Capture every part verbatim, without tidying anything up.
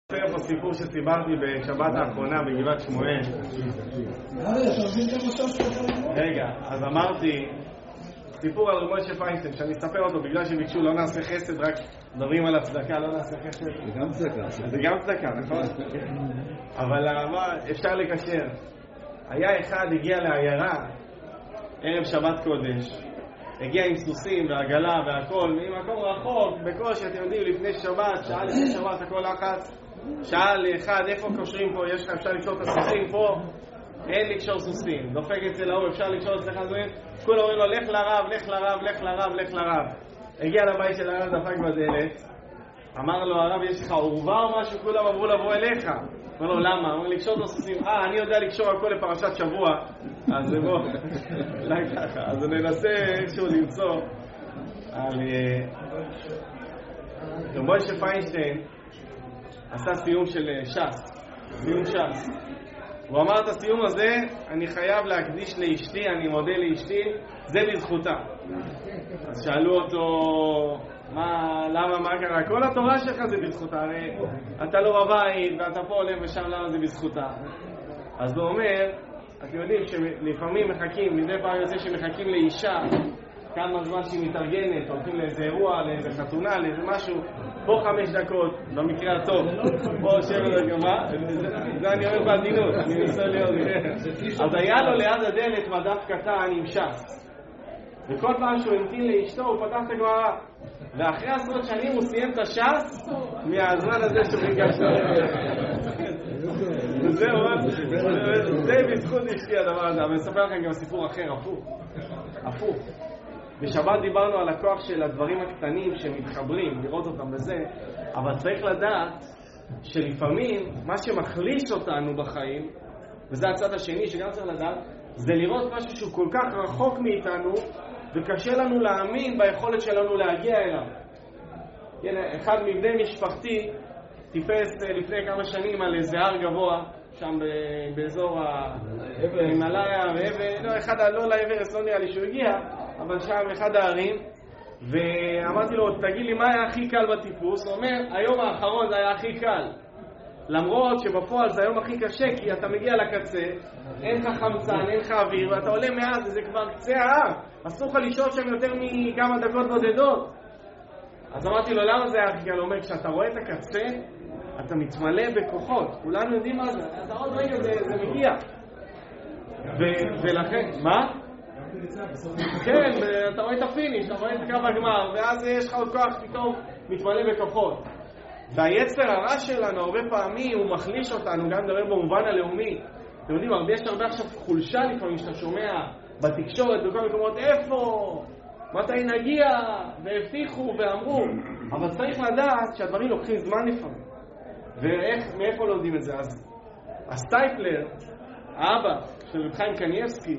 אספר פה סיפור שסיפרתי בשבת האחרונה בגבעת שמואל. רגע, אז אמרתי סיפור על רב משה פיינשטיין שאני אספר אותו בגלל שביקשו לא נעשה חסד, רק מדברים על הצדקה, לא נעשה חסד. זה גם צדקה. זה גם צדקה, נכון? אבל אפשר לקשר. היה אחד, הגיע לעיירה ערב שבת קודש, הגיע עם סוסים ועגלה והכל, ממקום רחוק, בקושי, אתם יודעים, לפני שבת, שעה לפני שבת, הכל לחץ. שאל אחד, איפה קושרים פה? יש לך, אפשר לקשור את הסוסים פה? אין לקשור סוסים. דופק אצל ההוא, אפשר לקשור אצלך זוהים? כולם אומרים לו, לך לרב, לך לרב, לך לרב, לך לרב. הגיע לבית של הרב, דפק בדלת. אמר לו, הרב, יש לך עורבה או משהו? כולם אמרו לבוא אליך. אמר לו, למה? אמרו, לקשור את הסוסים. אה, אני יודע לקשור הכל לפרשת שבוע. אז בוא, אולי ככה. אז ננסה איכשהו למצוא על רב משה פיינשטיין. עשה סיום של ש"ס, סיום ש"ס. הוא אמר את הסיום הזה, אני חייב להקדיש לאשתי, אני מודה לאשתי, זה בזכותה. אז שאלו אותו, מה, למה, מה קרה? כל התורה שלך זה בזכותה, הרי אתה לא בבית ואתה פה עולה ושם, למה זה בזכותה? אז הוא אומר, אתם יודעים שלפעמים מחכים, מדי פעם יוצא שמחכים לאישה, כמה זמן שהיא מתארגנת, הולכים לאיזה אירוע, לאיזה חתונה, לאיזה משהו, פה חמש דקות, במקרה הטוב, פה שבע דקות, מה? זה אני אומר בעדינות, אני ניסה להיות. אז היה לו ליד הדלת מדף קטן עם ש"ס, וכל פעם שהוא המתין לאשתו הוא פתח את הגמרא, ואחרי עשרות שנים הוא סיים את הש"ס מהזמן הזה שביקשנו. זה בזכות אשתי הדבר הזה. אבל אני אספר לכם גם סיפור אחר, הפוך. הפוך. בשבת דיברנו על הכוח של הדברים הקטנים שמתחברים, לראות אותם בזה, אבל צריך לדעת שלפעמים מה שמחליש אותנו בחיים, וזה הצד השני שגם צריך לדעת, זה לראות משהו שהוא כל כך רחוק מאיתנו, וקשה לנו להאמין ביכולת שלנו להגיע אליו. כן, אחד מבני משפחתי טיפס לפני כמה שנים על איזה הר גבוה, שם באזור ההימאליה, לא, אחד, לא לאברסט, לא נראה לי שהוא הגיע, אבל שם אחד הערים, ואמרתי לו, תגיד לי, מה היה הכי קל בטיפוס? הוא אומר, היום האחרון זה היה הכי קל. למרות שבפועל זה היום הכי קשה, כי אתה מגיע לקצה, אין לך חמצן, אין לך אוויר, ואתה עולה מעט, וזה כבר קצה ההר. אסור לך לשהות שם יותר מכמה דקות בודדות. אז אמרתי לו, למה זה היה הכי קל? הוא אומר, כשאתה רואה את הקצה, אתה מתמלא בכוחות. כולנו יודעים מה זה. אתה עוד רגע, זה, זה מגיע. ו- ולכן, מה? כן, אתה רואה את הפיניש, אתה רואה את קו הגמר, ואז יש לך עוד כוח פתאום מתמלא בכוחות. והיצר הרע שלנו, הרבה פעמים, הוא מחליש אותנו, גם נדבר במובן הלאומי. אתם יודעים, הרבה יש הרבה עכשיו חולשה לפעמים שאתה שומע בתקשורת, בכל מקומות, איפה? מתי נגיע? והבטיחו ואמרו. אבל צריך לדעת שהדברים לוקחים זמן לפעמים. ואיך, מאיפה לא יודעים את זה? אז הסטייפלר, האבא של רב חיים קניאבסקי,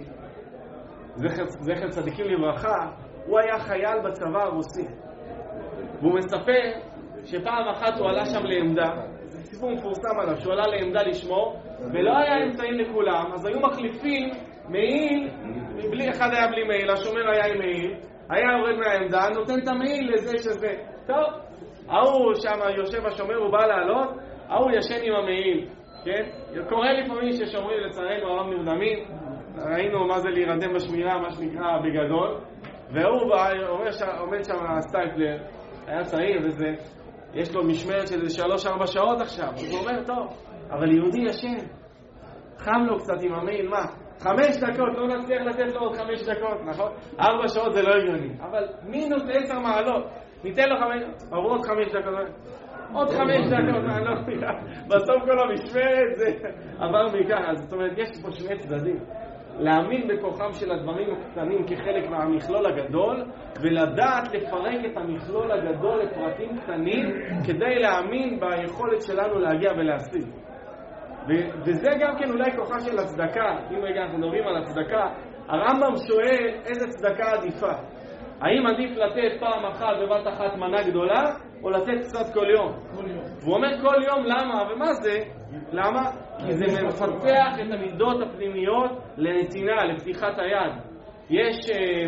זכר, זכר צדיקים לברכה, הוא היה חייל בצבא הרוסי. והוא מספר שפעם אחת הוא עלה שם לעמדה, זה סיפור מפורסם עליו, שהוא עלה לעמדה לשמור, ולא היה אמצעים לכולם, אז היו מחליפים מעיל, מבלי, אחד היה בלי מעיל, השומר היה עם מעיל, היה יורד מהעמדה, נותן את המעיל לזה שזה. טוב, ההוא שם יושב השומר, הוא בא לעלות, ההוא ישן עם המעיל, כן? קורה לפעמים ששומרים לצערנו הרב נרדמים, ראינו מה זה להירדם בשמירה, מה שנקרא בגדול, והוא בא, אומר ש... עומד שם הסטייפלר, היה צעיר וזה, יש לו משמרת של שלוש ארבע שעות עכשיו, הוא אומר, טוב, אבל יהודי ישן, חם לו קצת עם המעיל, מה? חמש דקות, לא נצליח לתת לו עוד חמש דקות, נכון? ארבע שעות זה לא הגיוני, אבל מינוס עשר מעלות, ניתן לו חמש, עברו עוד חמש דקות, עוד חמש דקות, אני לא יודע, בסוף כל המשמרת זה עבר מכך, אז זאת אומרת, יש פה שני צדדים. להאמין בכוחם של הדברים הקטנים כחלק מהמכלול הגדול, ולדעת לפרק את המכלול הגדול לפרטים קטנים, כדי להאמין ביכולת שלנו להגיע ולהשיג. ו- וזה גם כן אולי כוחה של הצדקה. אם רגע אנחנו מדברים על הצדקה, הרמב"ם שואל איזה צדקה עדיפה. האם עדיף לתת פעם אחת בבת אחת מנה גדולה, או לתת קצת כל יום? כל יום. והוא אומר כל יום, למה? ומה זה? למה? כי זה מפתח את המידות הפנימיות לנתינה, לפתיחת היד. יש אה,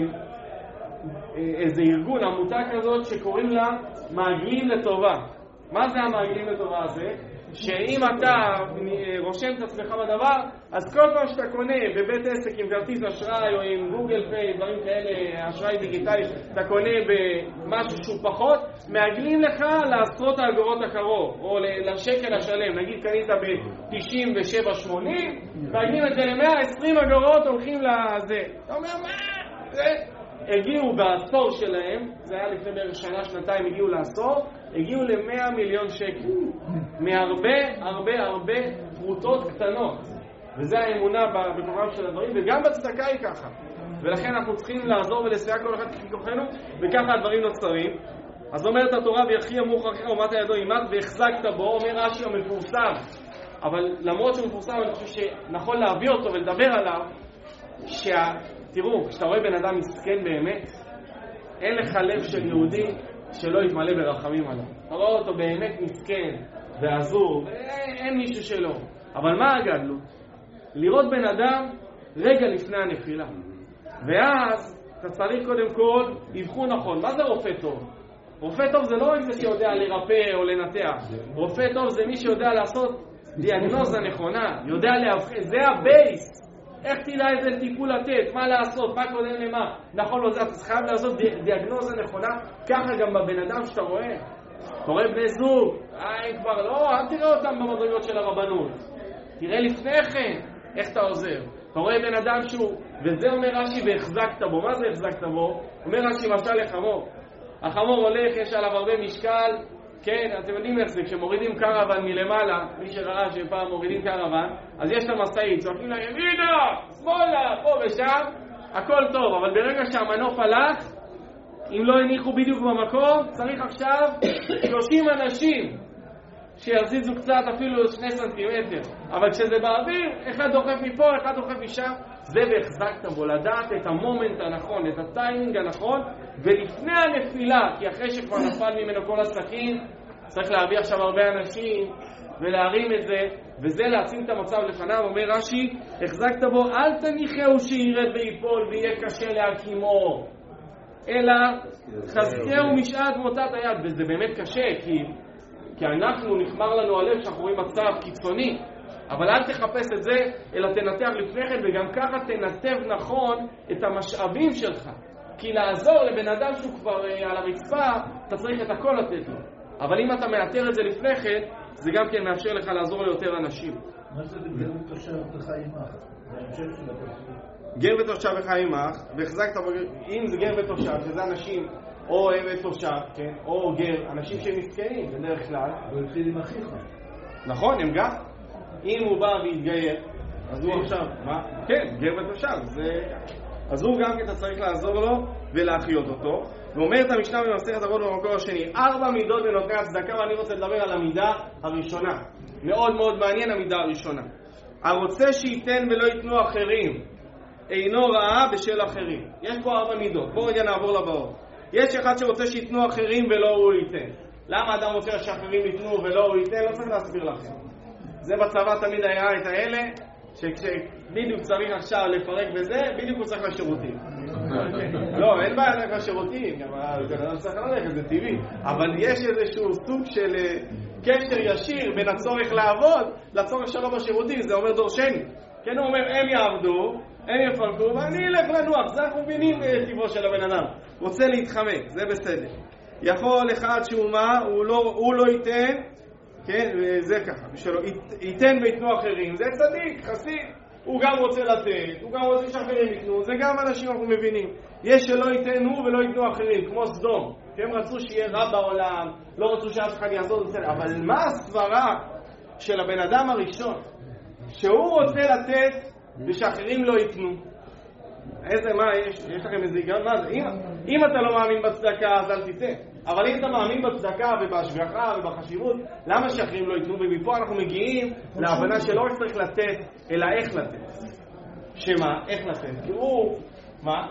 אה, איזה ארגון, עמותה כזאת שקוראים לה מעגלים לטובה. מה זה המעגלים לטובה הזה? שאם אתה רושם את עצמך בדבר, אז כל פעם שאתה קונה בבית עסק עם כרטיס אשראי או עם גוגל פיי, דברים כאלה, אשראי דיגיטלי, אתה קונה במשהו שהוא פחות, מעגלים לך לעשרות האגורות הקרוב, או לשקל השלם. נגיד קנית ב-תשעים ושבע שמונים, מעגלים את זה ל-מאה ועשרים אגורות, הולכים לזה. אתה אומר, מה? זה... הגיעו בעשור שלהם, זה היה לפני בערך שנה, שנתיים, הגיעו לעשור, הגיעו ל-מאה מיליון שקל. מהרבה, הרבה, הרבה פרוטות קטנות. וזה האמונה בכוחם של הדברים, וגם בצדקה היא ככה. ולכן אנחנו צריכים לעזור ולסייע כל אחד כפי כוחנו, וככה הדברים נוצרים. אז אומרת התורה, ויחי עמוך אחריך ומטה ידו עימך, והחזקת בו, אומר רש"י המפורסם. אבל למרות שהוא מפורסם, אני חושב שנכון להביא אותו ולדבר עליו, שה... תראו, כשאתה רואה בן אדם מסכן באמת, אין לך לב של יהודי שלא יתמלא ברחמים עליו. אתה רואה אותו באמת מסכן ועזור, אין, אין מישהו שלא. אבל מה הגדלות? לראות בן אדם רגע לפני הנפילה. ואז אתה צריך קודם כל אבחון נכון. מה זה רופא טוב? רופא טוב זה לא רק זה שיודע לרפא או לנתח. רופא טוב זה מי שיודע לעשות דיאגנוזה נכונה, יודע להבחן, זה הבייס. איך תדע איזה טיפול לתת, מה לעשות, מה קודם למה. נכון, אתה חייב לעשות דיאגנוזה נכונה, ככה גם בבן אדם שאתה רואה. אתה רואה בני זוג, אה, כבר לא, אל תראה אותם במדרגות של הרבנות. תראה לפני כן, איך אתה עוזר. אתה רואה בן אדם שהוא, וזה אומר רש"י, והחזקת בו. מה זה החזקת בו? אומר רש"י, משל לחמור. החמור הולך, יש עליו הרבה משקל, כן, אתם יודעים איך זה, כשמורידים קרוון מלמעלה, מי שראה שפעם מורידים קרוון, אז יש לה מסעית, צועקים לה ימינה, שמאלה, פה ושם, הכל טוב, אבל ברגע שהמנוף הלך, אם לא הניחו בדיוק במקום, צריך עכשיו שלושים אנשים שיזיזו קצת אפילו שני סנטימטר, אבל כשזה באוויר, אחד דוחף מפה, אחד דוחף משם, זה והחזקת בו, לדעת את המומנט הנכון, את הטיימינג הנכון, ולפני הנפילה, כי אחרי שכבר נפל ממנו כל הסכין, צריך להביא עכשיו הרבה אנשים ולהרים את זה, וזה להציל את המצב לפניו. אומר רש"י, החזקת בו, אל תניחהו שירד ויפול ויהיה קשה להקימו, אלא חזקהו משעת מוטת היד. וזה באמת קשה, כי, כי אנחנו נחמר לנו הלב שאנחנו רואים מצב קיצוני, אבל אל תחפש את זה, אלא תנתח לפני כן, וגם ככה תנתב נכון את המשאבים שלך. כי לעזור לבן אדם שהוא כבר על הרצפה, אתה צריך את הכל לתת לו. אבל אם אתה מאתר את זה לפני כן, זה גם כן מאפשר לך לעזור ליותר אנשים. מה זה גר ותושב וחי עמך? גר ותושב וחי עמך, והחזקת, אם זה גר ותושב, שזה אנשים או ותושב, כן, או גר, אנשים שמסכנים בדרך כלל. הוא התחיל עם אחיך. נכון, הם גם. אם הוא בא והתגייר, אז הוא עכשיו, מה? כן, גר ותושב, זה... אז הוא גם אתה צריך לעזור לו ולהחיות אותו. ואומרת המשנה במסכת אבות במקור השני, ארבע מידות בנותני הצדקה, ואני רוצה לדבר על המידה הראשונה. מאוד מאוד מעניין המידה הראשונה. הרוצה שייתן ולא ייתנו אחרים, אינו רעה בשל אחרים. יש פה ארבע מידות. בואו רגע נעבור לבאות. יש אחד שרוצה שייתנו אחרים ולא הוא ייתן. למה אדם רוצה שאחרים ייתנו ולא הוא ייתן? לא צריך להסביר לכם. זה בצבא תמיד היה את האלה, שכשבדיוק צריך עכשיו לפרק בזה, בדיוק הוא צריך לשירותים. לא, אין בעיה ללכת לשירותים, גם אדם צריך ללכת, זה טבעי. אבל יש איזשהו סוג של קשר ישיר בין הצורך לעבוד לצורך שלו בשירותים, זה אומר דורשני. כן, הוא אומר, הם יעבדו, הם יפרקו, ואני אלך לנוח. זה אנחנו מבינים בטבעו של הבן אדם. רוצה להתחמק, זה בסדר. יכול אחד שהוא מה, הוא לא, הוא לא ייתן, כן, וזה ככה, בשביל ייתן ויתנו אחרים, זה צדיק, חסיד, הוא גם רוצה לתת, הוא גם רוצה שאחרים ייתנו, זה גם אנשים אנחנו מבינים. יש שלא ייתנו ולא ייתנו אחרים, כמו סדום, כי הם רצו שיהיה רע בעולם, לא רצו שאף אחד יעזור, אבל מה הסברה של הבן אדם הראשון, שהוא רוצה לתת ושאחרים לא ייתנו? איזה, מה יש? יש לכם איזה היגיון? מה זה? אם, אם אתה לא מאמין בצדקה, אז אל תיתן. אבל אם אתה מאמין בצדקה ובהשגחה ובחשיבות, למה שאחרים לא ייתנו? ומפה אנחנו מגיעים להבנה שלא רק צריך לתת, אלא איך לתת. שמה? איך לתת? כי הוא, מה?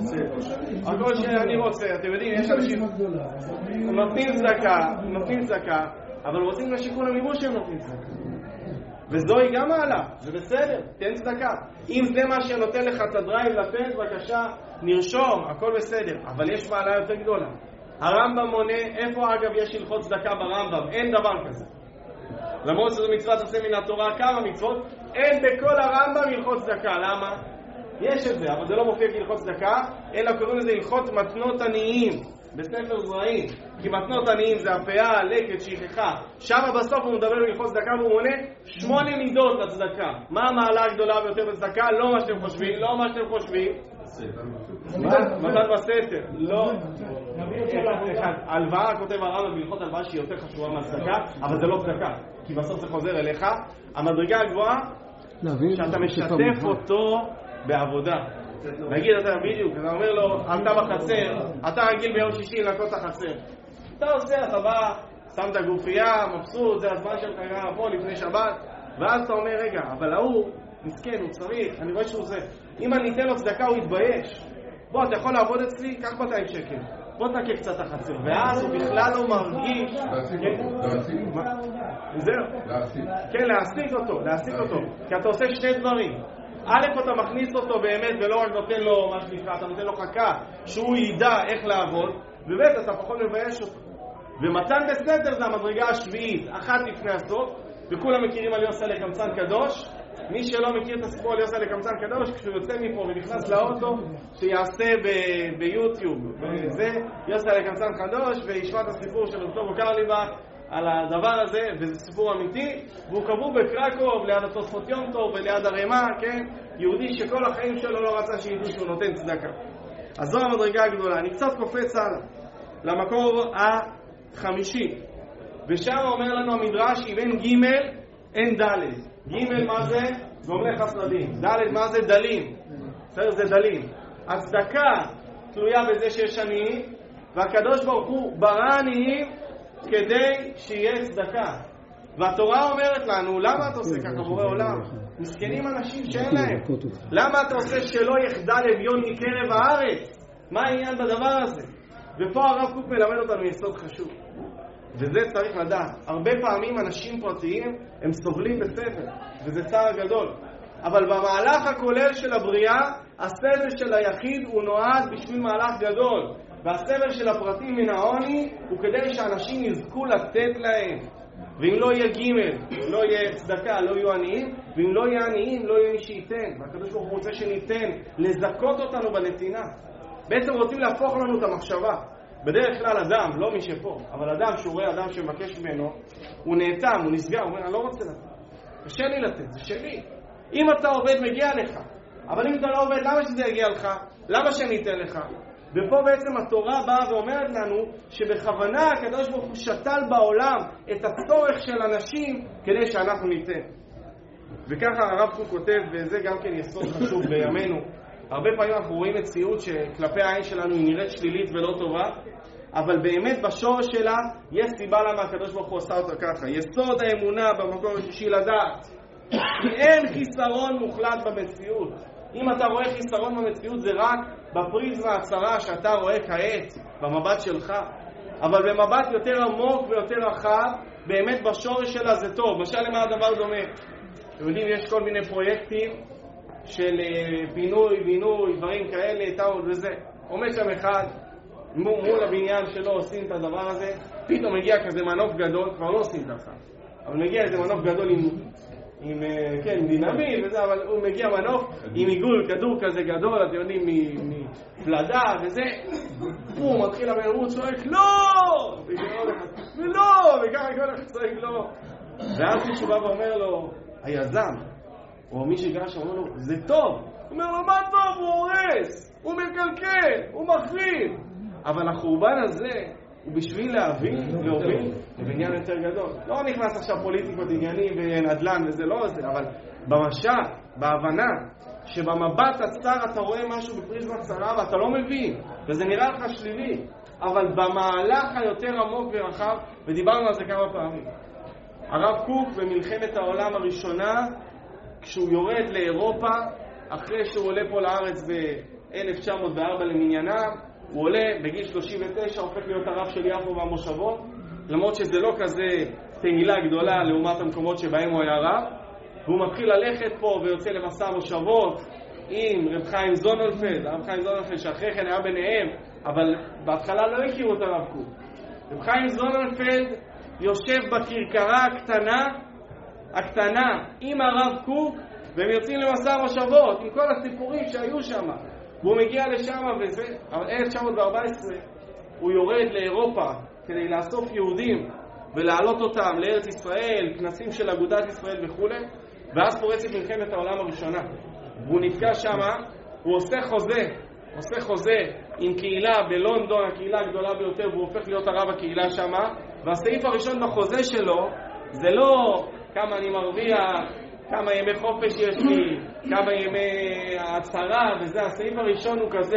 הכל שאני רוצה, אתם יודעים, יש אנשים נותנים צדקה, נותנים צדקה, אבל רוצים לשיקול המימוש שהם נותנים צדקה. וזוהי גם מעלה, זה בסדר, תן צדקה. אם זה מה שנותן לך את הדרייב לתת, בבקשה, נרשום, הכל בסדר. אבל יש מעלה יותר גדולה. הרמב"ם מונה, איפה אגב יש הלכות צדקה ברמב"ם? אין דבר כזה. למרות שזו מצוות עשה מן התורה, כמה מצוות? אין בכל הרמב"ם הלכות צדקה. למה? יש את זה, אבל זה לא מופיע כהלכות צדקה, אלא קוראים לזה הלכות מתנות עניים בספר זרעים. כי מתנות עניים זה הפאה, לקט, שכחה. שם בסוף הוא מדבר בהלכות צדקה והוא מונה שמונה מידות לצדקה. מה המעלה הגדולה ביותר בצדקה? לא מה שאתם חושבים, לא מה שאתם חושבים. מתן בסתר, לא. הלוואה, כותב הרמב"ם בהלכות הלוואה שהיא יותר חשובה מהצדקה, אבל זה לא צדקה, כי בסוף זה חוזר אליך. המדרגה הגבוהה שאתה משתף אותו בעבודה. נגיד אתה בדיוק, אתה אומר לו, אתה בחצר, אתה רגיל ביום שישי לנקות את החצר. אתה עושה, אתה בא, שם את הגופייה, מבסוט, זה הזמן שלך גם פה לפני שבת, ואז אתה אומר, רגע, אבל ההוא, מסכן, הוא צריך, אני רואה שהוא זה. אם אני אתן לו צדקה, הוא יתבייש. בוא, אתה יכול לעבוד אצלי? קח מאתיים שקל. בוא תקה קצת החצר. ואז הוא בכלל לא מרגיש... זהו. כן, להעסיק אותו, להעסיק אותו. כי אתה עושה שני דברים. א', אתה מכניס אותו באמת ולא רק נותן לו מה שנקרא, אתה נותן לו חכה שהוא ידע איך לעבוד, וב' אתה פחות מבייש אותו. ומתן בסתר זה המדרגה השביעית, אחת לפני הסוף, וכולם מכירים על יוסי לקמצן קדוש. מי שלא מכיר את הסיפור על יוסי לקמצן קדוש, כשהוא יוצא מפה ונכנס לאוטו, שיעשה ב- ביוטיוב, וזה יוסי לקמצן קדוש, וישמע את הסיפור של אותו קרליבה על הדבר הזה, וזה סיפור אמיתי, והוא קבור בקרקוב, ליד התוספות יום טוב וליד הרמה, כן? יהודי שכל החיים שלו לא רצה שידעו שהוא נותן צדקה. אז זו המדרגה הגדולה. אני קצת קופץ הלאה, למקור החמישי, ושם אומר לנו המדרש, אם אין ג' אין ד'. ג' מה זה? גומלי חסדים. ד' מה זה? דלים. בסדר, זה דלים. הצדקה תלויה בזה שיש עניים, והקדוש ברוך הוא ברא עניים כדי שיהיה צדקה. והתורה אומרת לנו, למה אתה עושה ככה בורא עולם? מסכנים אנשים שאין להם. למה אתה עושה שלא יחדל אביון מקרב הארץ? מה העניין בדבר הזה? ופה הרב קוק מלמד אותנו יסוד חשוב, וזה צריך לדעת. הרבה פעמים אנשים פרטיים הם סובלים בסבל, וזה צער גדול, אבל במהלך הכולל של הבריאה הסבל של היחיד הוא נועד בשביל מהלך גדול, והסבל של הפרטים מן העוני הוא כדי שאנשים יזכו לתת להם. ואם לא יהיה ג' לא יהיה צדקה, לא יהיו עניים, ואם לא יהיה עניים לא יהיה מי שייתן. והקדוש ברוך הוא רוצה שניתן, לזכות אותנו בנתינה. בעצם רוצים להפוך לנו את המחשבה. בדרך כלל אדם, לא מי שפה, אבל אדם שהוא רואה אדם שמבקש ממנו, הוא נאטם, הוא נסגר, הוא אומר, אני לא רוצה לתת, קשה לי לתת, זה שלי. אם אתה עובד מגיע לך, אבל אם אתה לא עובד, למה שזה יגיע לך? למה שאני אתן לך? ופה בעצם התורה באה ואומרת לנו שבכוונה הקדוש ברוך הוא שתל בעולם את הצורך של אנשים כדי שאנחנו ניתן. וככה הרב קוק כותב, וזה גם כן יסוד חשוב בימינו, הרבה פעמים אנחנו רואים מציאות שכלפי העין שלנו היא נראית שלילית ולא טובה, אבל באמת בשורש שלה יש סיבה למה הקדוש ברוך הוא עשה אותה ככה. יסוד האמונה במקור השישי לדעת, כי אין חיסרון מוחלט במציאות. אם אתה רואה חיסרון במציאות זה רק בפריזמה הצרה שאתה רואה כעת במבט שלך, אבל במבט יותר עמוק ויותר רחב באמת בשורש שלה זה טוב. משל למה הדבר דומה? אתם יודעים, יש כל מיני פרויקטים של פינוי, בינוי, דברים כאלה, טאון וזה. עומד שם אחד מול הבניין שלו, עושים את הדבר הזה, פתאום מגיע כזה מנוף גדול, כבר לא עושים ככה, אבל מגיע איזה מנוף גדול עם, עם, כן, עם דינמיט וזה, אבל הוא מגיע מנוף עם עיגול, כדור כזה גדול, אתם יודעים, מפלדה וזה, הוא מתחיל לבין, הוא צועק, לא! ולא! וככה כל אחד צועק, לא! ואז מישהו בא ואומר לו, היזם, או מי שגרש אומר לו, זה טוב. הוא אומר לו, מה טוב? הוא הורס, הוא מקלקל, הוא מחריב. אבל החורבן הזה הוא בשביל להבין, להוביל לבניין יותר גדול. לא נכנס עכשיו פוליטיקות עניינים ונדל"ן וזה לא זה, אבל במשל, בהבנה, שבמבט הצר אתה רואה משהו בפריזמה צרה ואתה לא מבין, וזה נראה לך שלילי, אבל במהלך היותר עמוק ורחב, ודיברנו על זה כמה פעמים. הרב קוק במלחמת העולם הראשונה, כשהוא יורד לאירופה, אחרי שהוא עולה פה לארץ ב-אלף תשע מאות וארבע למנייניו, הוא עולה בגיל שלושים ותשע, הופך להיות הרב של יפו והמושבות, למרות שזה לא כזה תהילה גדולה לעומת המקומות שבהם הוא היה רב, והוא מתחיל ללכת פה ויוצא למסע מושבות עם רב חיים זוננפלד, הרב חיים זוננפלד שאחרי כן היה ביניהם, אבל בהתחלה לא הכירו את הרב קוק. רב חיים זוננפלד יושב בכרכרה הקטנה הקטנה עם הרב קוק, והם יוצאים למסע מושבות עם כל הסיפורים שהיו שם. והוא מגיע לשם, וזה, אלף תשע מאות וארבע עשרה, הוא יורד לאירופה כדי לאסוף יהודים ולהעלות אותם לארץ ישראל, כנסים של אגודת ישראל וכו'. ואז פורצת מלחמת העולם הראשונה. והוא נפגש שם, הוא עושה חוזה, עושה חוזה עם קהילה בלונדון, הקהילה הגדולה ביותר, והוא הופך להיות הרב הקהילה שם. והסעיף הראשון בחוזה שלו, זה לא כמה אני מרוויח, כמה ימי חופש יש לי, כמה ימי הצהרה, וזה, הסעיף הראשון הוא כזה.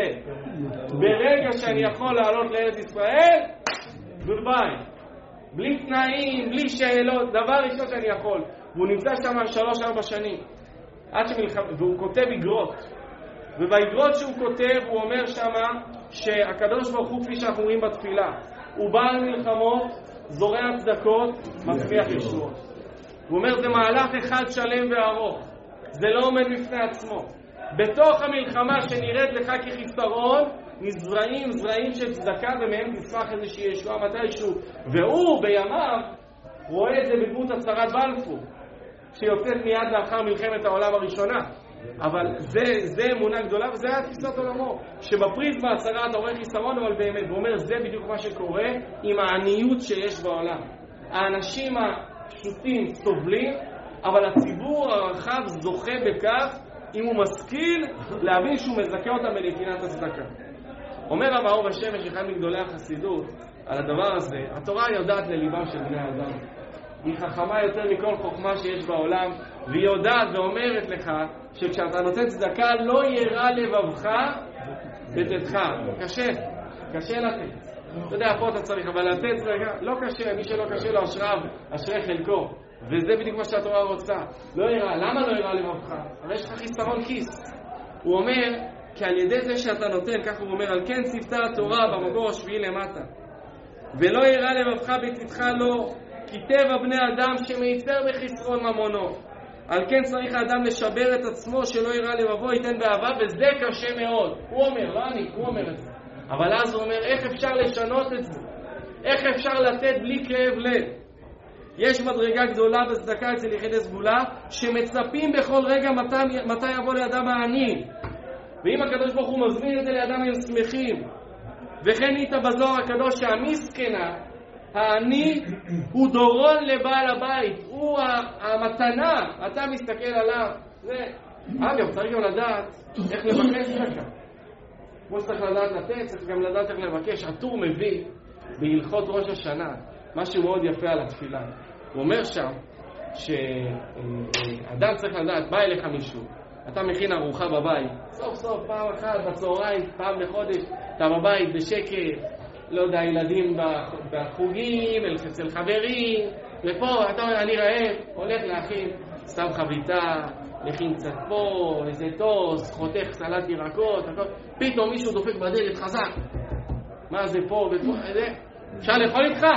ברגע שאני יכול לעלות לארץ ישראל, גודביי. בלי תנאים, בלי שאלות, דבר ראשון שאני יכול. והוא נמצא שם שלוש ארבע שנים. עד שמלחמה, והוא כותב איגרות. ובאיגרות שהוא כותב, הוא אומר שם שהקדוש ברוך הוא, כפי שאנחנו רואים בתפילה, הוא בעל מלחמות, זורע צדקות, מצמיח ישועות. הוא אומר, זה מהלך אחד שלם וארוך. זה לא עומד בפני עצמו. בתוך המלחמה שנראית לך כחיסרון, נזרעים זרעים של צדקה, ומהם תצמח איזושהי ישועה מתישהו. והוא בימיו רואה את זה בדמות הצהרת בלפור, שיוצאת מיד לאחר מלחמת העולם הראשונה. אבל זה, זה אמונה גדולה, וזה היה תפיסת עולמו, שבפריזמה הצהרה אתה רואה חיסרון, אבל באמת, הוא אומר, זה בדיוק מה שקורה עם העניות שיש בעולם. האנשים הפשוטים סובלים, אבל הציבור הרחב זוכה בכך, אם הוא משכיל להבין שהוא מזכה אותם בנתינת הצדקה. אומר רב האור השמש, אחד מגדולי החסידות, על הדבר הזה, התורה יודעת לליבם של בני האדם. היא חכמה יותר מכל חוכמה שיש בעולם, והיא יודעת ואומרת לך שכשאתה נותן צדקה לא יראה לבבך בתתך. קשה, קשה לתת. אתה יודע, פה אתה צריך, אבל לתת צדקה לא קשה, מי שלא קשה לו אשריו, אשרי חלקו. וזה בדיוק מה שהתורה רוצה. לא יראה, למה לא יראה לבבך? הרי יש לך חיסרון כיס. הוא אומר, כי על ידי זה שאתה נותן, כך הוא אומר, על כן צפתה התורה במקור השביעי למטה. ולא יראה לבבך בתתך לא, כי טבע בני אדם שמייצר בחסרון ממונו. על כן צריך האדם לשבר את עצמו שלא יראה לבבו, ייתן באהבה, וזה קשה מאוד. הוא אומר, לא אני, הוא אומר את זה. אבל אז הוא אומר, איך אפשר לשנות את זה? איך אפשר לתת בלי כאב לב? יש מדרגה גדולה בצדקה אצל יחידי סגולה, שמצפים בכל רגע מתי, מתי יבוא לאדם העני. ואם הקדוש ברוך הוא מזמין את זה לאדם הם שמחים. וכן איתה בזוהר הקדוש שהמסכנה, העני הוא דורון לבעל הבית, הוא המתנה, אתה מסתכל עליו. זה, אגב, צריך גם לדעת איך לבקש צדקה. כמו שצריך לדעת לתת, צריך גם לדעת איך לבקש. הטור מביא בהלכות ראש השנה משהו מאוד יפה על התפילה. הוא אומר שם שאדם צריך לדעת, בא אליך מישהו, אתה מכין ארוחה בבית, סוף סוף פעם אחת בצהריים, פעם בחודש, אתה בבית בשקט, לא יודע, ילדים בחוגים, אצל חברים, ופה אתה אומר, אני רעב, הולך להכין סתם חביתה, לכין קצת פה, איזה טוס, חותך סלט ירקות, פתאום מישהו דופק בדלת חזק. מה זה פה ופה, זה? אפשר לאכול איתך?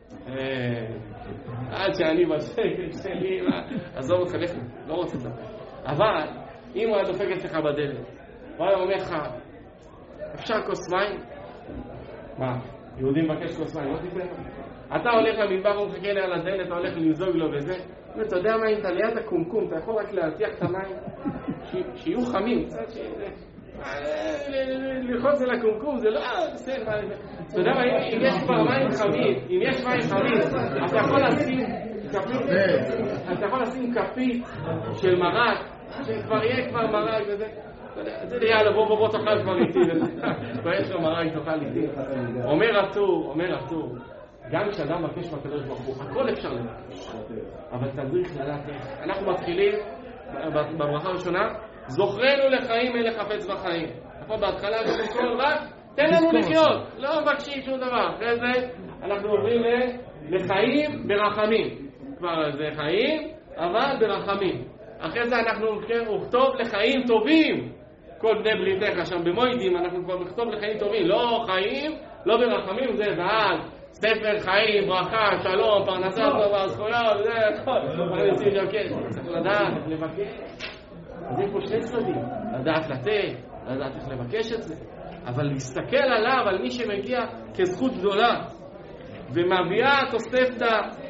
עד שאני בשקט שלי, עזוב אותך לך, לא רוצה לספר. אבל אם הוא היה דופק אצלך בדלת, הוא היה אומר לך, אפשר כוס מים? מה? יהודי מבקש כוס מים, לא תפלא? אתה הולך למדבר ומחכה לי על הדלת, אתה הולך למזוג לו וזה, ואתה יודע מה, אם אתה ליד הקומקום, אתה יכול רק להרתיח את המים, שיהיו חמים, קצת שזה... ללחוץ על הקומקום, זה לא... אתה יודע מה, אם יש כבר מים חמים, אם יש מים חמים, אתה יכול לשים... אתה יכול לשים כפית של מרק, שכבר יהיה כבר מרק וזה... זה יאללה, בוא בוא בוא תאכל כבר איתי, כבר יש לו מרק, תאכל איתי. אומר הטור, אומר הטור, גם כשאדם מבקש מהקדוש ברוך הוא, הכל אפשר לבקש, אבל צריך לדעת איך. אנחנו מתחילים בברכה הראשונה, זוכרנו לחיים מלך חפץ בחיים. נכון, בהתחלה אנחנו כל רק, תן לנו לחיות, לא מבקשים שום דבר. אחרי זה אנחנו עוברים לחיים ברחמים. כבר זה חיים, אבל ברחמים. אחרי זה אנחנו נכתוב לחיים טובים. כל בני בריתך שם במוידים, אנחנו כבר נכתוב לחיים טובים. לא חיים, לא ברחמים, זה ועד. ספר חיים, ברכה, שלום, פרנסה טובה, זכויות, זה הכל. צריך לדעת, לבקש. אז יש פה שני צדדים, לדעת לתת, לדעת איך לבקש את זה, אבל להסתכל עליו, על מי שמגיע כזכות גדולה, ומביאה תוספתא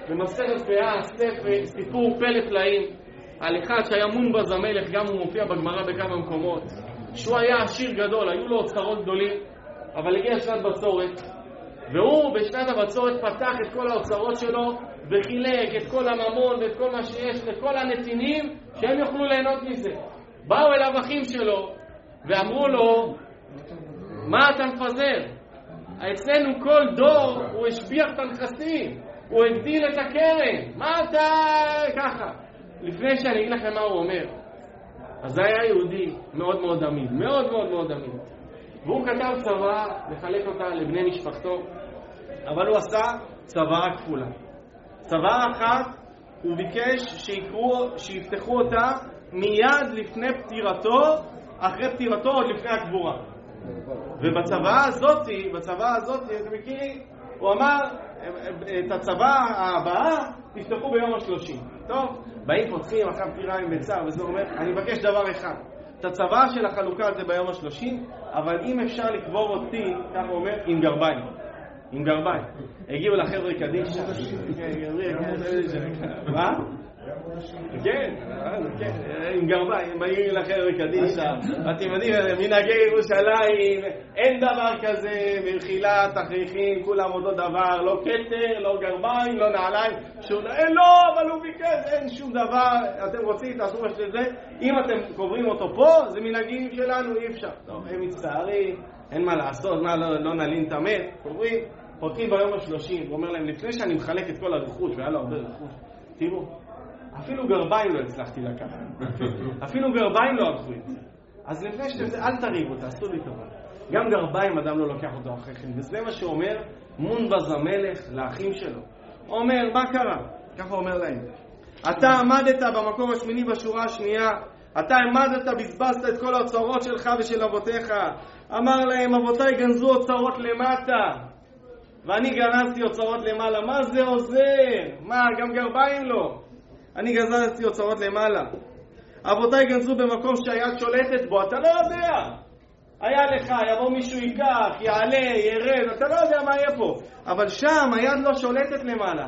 במסכת פאה, סיפור פלא פלאים, על אחד שהיה מונבז המלך, גם הוא מופיע בגמרא בכמה מקומות, שהוא היה עשיר גדול, היו לו אוצרות גדולים, אבל הגיע שנת בצורת, והוא בשנת הבצורת פתח את כל האוצרות שלו, וחילק את כל הממון ואת כל מה שיש לכל הנתינים, שהם יוכלו ליהנות מזה. באו אליו אחים שלו, ואמרו לו, מה אתה מפזר? אצלנו כל דור הוא השביח את הנכסים, הוא הגדיל את הקרן, מה אתה ככה? לפני שאני אגיד לכם מה הוא אומר, אז זה היה יהודי מאוד מאוד אמיד, מאוד מאוד מאוד אמיד, והוא כתב צוואה לחלק אותה לבני משפחתו, אבל הוא עשה צוואה כפולה. צוואה אחת הוא ביקש שיקראו, שיפתחו אותה מיד לפני פטירתו, אחרי פטירתו עוד לפני הקבורה. ובצוואה הזאת, בצוואה הזאת, אתם מכירים, הוא אמר, את הצוואה הבאה תפתחו ביום השלושים. טוב, באים פותחים אחרי פטירה עם ביצה, וזה אומר, אני מבקש דבר אחד, את הצוואה של החלוקה זה ביום השלושים, אבל אם אפשר לקבור אותי, כך הוא אומר, עם גרביים. עם גרביים. הגיעו לחבר'ה קדיש. מה? כן, כן, עם גרביים, מגיעים לחבר'ה קדיש. אתם יודעים, מנהגי ירושלים, אין דבר כזה, מרחילת, תכריכים, כולם אותו דבר, לא כתר, לא גרביים, לא נעליים, אין לו, אבל הוא ביקש, אין שום דבר, אתם רוצים, תעשו מה שזה, אם אתם קוברים אותו פה, זה מנהגים שלנו, אי אפשר. טוב, הם מצטערים, אין מה לעשות, מה, לא, לא נלין את המת, קוברים, פותחים ביום השלושים, הוא אומר להם, לפני שאני מחלק את כל הרכוש, והיה לו הרבה רכוש, תראו, אפילו גרביים לא הצלחתי לקחת, אפילו גרביים לא הלכו איתי, אז לפני שאתם, אל תריבו, תעשו לי טובה, גם גרביים אדם לא לוקח אותו אחרי כן, וזה מה שאומר מונבז המלך לאחים שלו, אומר, מה קרה? ככה אומר להם, אתה עמדת במקום השמיני בשורה השנייה, אתה עמדת, בזבזת את כל האוצרות שלך ושל אבותיך, אמר להם, אבותיי גנזו אוצרות למטה, ואני גנזתי אוצרות למעלה, מה זה עוזר? מה, גם גרביים לא? אני גנזתי אוצרות למעלה. אבותיי גנזו במקום שהיד שולטת בו, אתה לא יודע. היה לך, יבוא מישהו ייקח, יעלה, ירד, אתה לא יודע מה יהיה פה. אבל שם היד לא שולטת למעלה.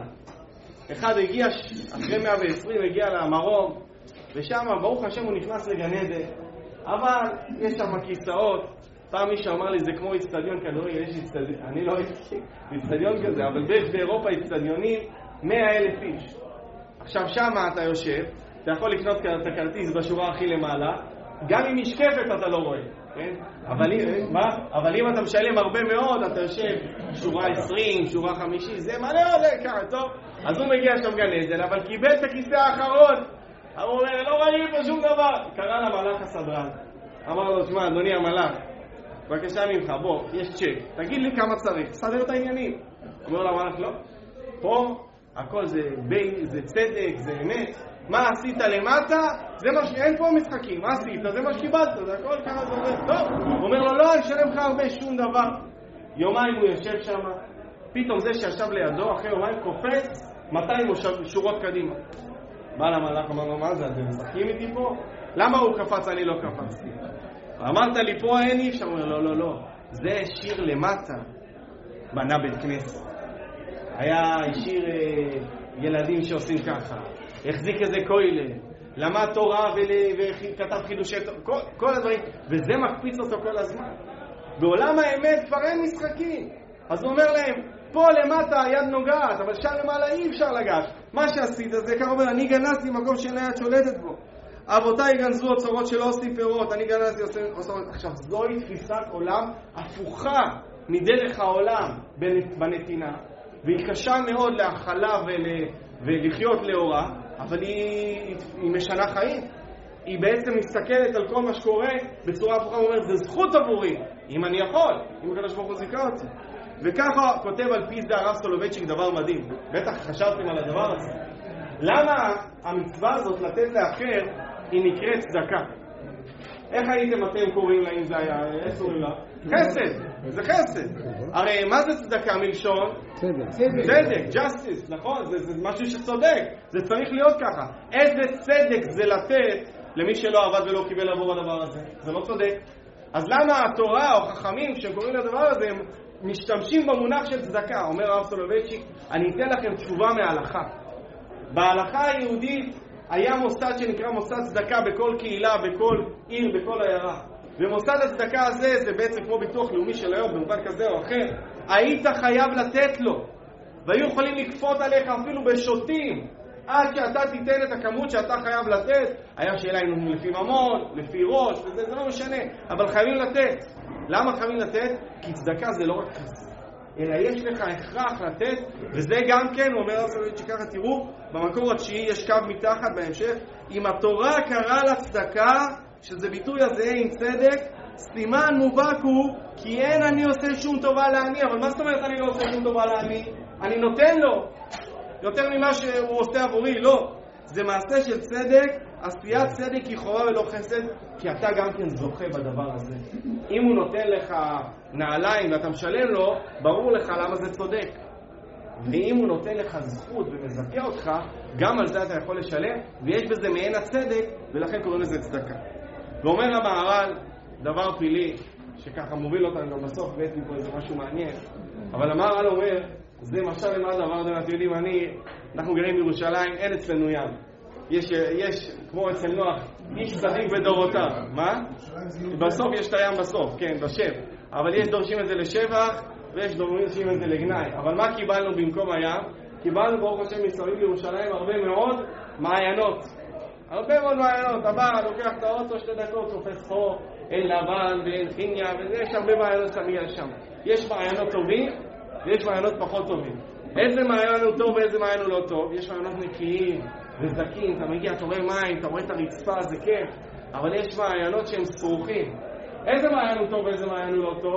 אחד הגיע, אחרי מאה ועשרים הגיע למרום, ושם, ברוך השם, הוא נכנס לגן עדן. אבל יש שם כיסאות. פעם מישהו אמר לי, זה כמו אצטדיון כדורגל, יש אצטדיון, אני לא הייתי אצטדיון כזה, אבל יש באירופה אצטדיונים מאה אלף איש. עכשיו שם אתה יושב, אתה יכול לקנות את הכרטיס בשורה הכי למעלה, גם עם משקפת אתה לא רואה, כן? אבל, מה? אבל אם אתה משלם הרבה מאוד, אתה יושב שורה עשרים, שורה חמישים, זה מלא עולה ככה, טוב? אז הוא מגיע שם גן עדן, אבל קיבל את הכיסא האחרון, הוא אומר, לא ראיתי פה שום דבר. קרא למלאך הסדרן, אמר לו, תשמע, אדוני המלאך, בבקשה ממך, בוא, יש צ'ק, תגיד לי כמה צריך, סדר את העניינים. אומר לו המלאך, לא, פה הכל זה בין, זה צדק, זה אמת. מה עשית למטה? זה מה ש... אין פה משחקים, מה עשית? זה מה שקיבלת, זה הכל ככה זה עובד. טוב, הוא אומר לו, לא, אני אשלם לך הרבה שום דבר. יומיים הוא יושב שם, פתאום זה שישב לידו, אחרי יומיים קופץ, מאתיים שורות קדימה. בא למלאך, אמר לו, מה זה? אתם משחקים איתי פה? למה הוא קפץ, אני לא קפצתי? אמרת לי פה אין אי אפשר, הוא אומר, לא, לא, לא, זה שיר למטה, בנה בית כנסת. היה שיר אה, ילדים שעושים ככה, החזיק איזה כולל, למד תורה וכתב חידושי תורה, כל, כל הדברים, וזה מקפיץ אותו כל הזמן. בעולם האמת כבר אין משחקים. אז הוא אומר להם, פה למטה היד נוגעת, אבל שם למעלה אי אפשר לגש. מה שעשית זה ככה אומר, אני גנזתי מקום שאין היד שולטת בו. אבותיי גנזו אוצרות שלא עושים פירות, אני גנזתי אוצרות. עכשיו, זוהי תפיסת עולם הפוכה מדרך העולם בנתינה, והיא קשה מאוד להכלה ול... ולחיות לאורה, אבל היא... היא משנה חיים. היא בעצם מסתכלת על כל מה שקורה בצורה הפוכה, הוא אומר, זה זכות עבורי, אם אני יכול, אם הקדוש ברוך הוא זיכה אותי. וככה כותב על פי זה הרב סולובייצ'יק דבר מדהים, בטח חשבתם על הדבר הזה. למה המצווה הזאת לתת לאחר היא נקראת צדקה? איך הייתם אתם קוראים לה אם זה היה, איך קוראים לה? חסד, זה חסד. הרי מה זה צדקה מלשון? צדק. צדק, justice, נכון? זה, זה משהו שצודק, זה צריך להיות ככה. איזה צדק זה לתת למי שלא עבד ולא קיבל עבור הדבר הזה? זה לא צודק. אז למה התורה או חכמים שהם קוראים לדבר הזה הם משתמשים במונח של צדקה. אומר הרב סולובייצ'יק, אני אתן לכם תשובה מההלכה. בהלכה היהודית היה מוסד שנקרא מוסד צדקה בכל קהילה, בכל עיר, בכל עיירה. ומוסד הצדקה הזה זה בעצם כמו ביטוח לאומי של היום, במובן כזה או אחר. היית חייב לתת לו, והיו יכולים לקפות עליך אפילו בשוטים, עד שאתה תיתן את הכמות שאתה חייב לתת. היה שאלה אם לפי ממון, לפי ראש, וזה זה לא משנה, אבל חייבים לתת. למה חייבים לתת? כי צדקה זה לא רק כסף, אלא יש לך הכרח לתת, וזה גם כן, הוא אומר לעשות שככה, תראו, במקור התשיעי יש קו מתחת בהמשך, אם התורה קראה לצדקה, שזה ביטוי הזה עם צדק, סימן מובהק הוא, כי אין אני עושה שום טובה לעני. אבל מה זאת אומרת אני לא עושה שום טובה לעני? אני נותן לו יותר ממה שהוא עושה עבורי. לא, זה מעשה של צדק. עשיית צדק היא חובה ולא חסד, כי אתה גם כן זוכה בדבר הזה. אם הוא נותן לך נעליים ואתה משלם לו, ברור לך למה זה צודק. ואם הוא נותן לך זכות ומזכה אותך, גם על זה אתה יכול לשלם, ויש בזה מעין הצדק, ולכן קוראים לזה צדקה. ואומר המהר"ל דבר פילי, שככה מוביל אותנו גם בסוף, בעצם פה איזה משהו מעניין. אבל המהר"ל אומר, זה משל למה דבר, אתם יודעים, אני, אנחנו גרים בירושלים, אין אצלנו ים. יש, יש, כמו אצל נוח, איש צדיק בדורותיו. מה? בסוף יש את הים בסוף, כן, בשם. אבל יש דורשים את זה לשבח, ויש דורשים את זה לגנאי. אבל מה קיבלנו במקום הים? קיבלנו ברוך השם מסביב לירושלים הרבה מאוד מעיינות. הרבה מאוד מעיינות. הבא לוקח את האוטו שתי דקות, תופס פה, אין לבן ואין חיניה, ויש הרבה מעיינות שתמיד שם. יש מעיינות טובים, ויש מעיינות פחות טובים. איזה מעיין הוא טוב ואיזה מעיין הוא לא טוב? יש מעיינות נקיים וזקים, אתה מגיע, אתה רואה מים, אתה רואה את הרצפה, זה כיף. אבל יש מעיינות שהם סרוכים. איזה מעיין הוא טוב ואיזה מעיין הוא לא טוב?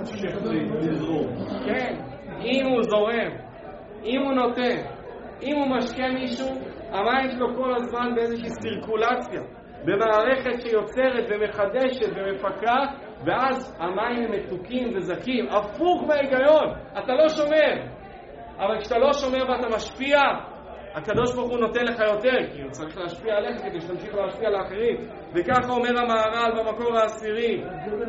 כן, אם הוא זורם, אם הוא נותן, אם הוא משקע מישהו, המים שלו כל הזמן באיזושהי סירקולציה, במערכת שיוצרת ומחדשת ומפקה, ואז המים הם מתוקים וזקים, הפוך בהיגיון. אתה לא שומר, אבל כשאתה לא שומר ואתה משפיע, הקדוש ברוך הוא נותן לך יותר, כי הוא צריך להשפיע עליך כדי שתמשיך להשפיע על האחרים. וככה אומר המהר"ל במקור העשירי.